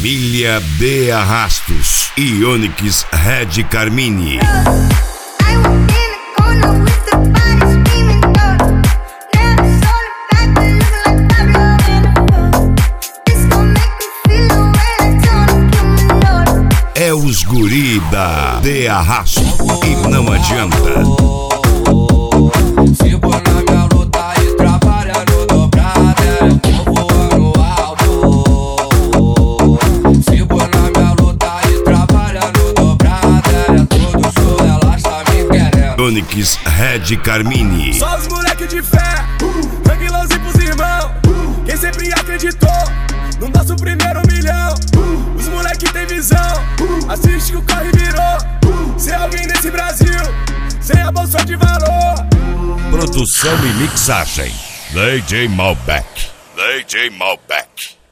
Família de Arrastos e Onyx Red Carmine. É os guri da De Arrasto e não adianta. Se for na minha luta e trabalha no dobrado, eu tô voando alto. Se for na minha luta e trabalha no dobrado, é todo show, ela está me querendo. Onyx Red Carmine. Só os moleque de fé, tranquilãozinho pros irmãos. Quem sempre acreditou no nosso primeiro milhão. Os moleque tem visão, assiste que o corre virou. Se alguém nesse Brasil, sem a bolsa de valor. Produção e mixagem DJ Malbec. DJ Malbec.